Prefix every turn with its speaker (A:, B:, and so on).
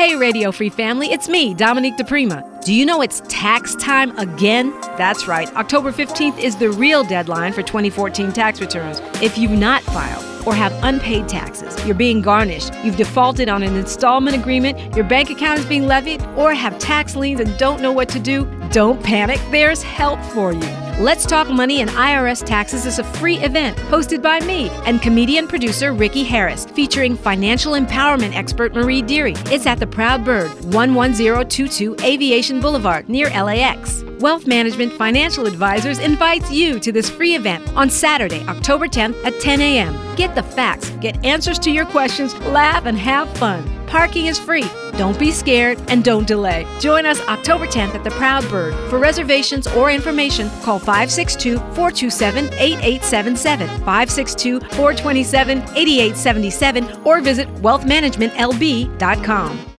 A: Hey, Radio Free family, it's me, Dominique DePrima. Do you know it's tax time again? That's right. October 15th is the real deadline for 2014 tax returns. If you've not filed or have unpaid taxes, you're being garnished, you've defaulted on an installment agreement, your bank account is being levied, or have tax liens and don't know what to do, don't panic. There's help for you. Let's Talk Money and IRS Taxes is a free event hosted by me and comedian producer Ricky Harris, featuring financial empowerment expert Marie Deary. It's at the Proud Bird, 11022 Aviation Boulevard near LAX. Wealth Management Financial Advisors invites you to this free event on Saturday, October 10th at 10 a.m. Get the facts, get answers to your questions, laugh, and have fun. Parking is free. Don't be scared and don't delay. Join us October 10th at the Proud Bird. For reservations or information, call 562-427-8877, 562-427-8877, or visit wealthmanagementlb.com.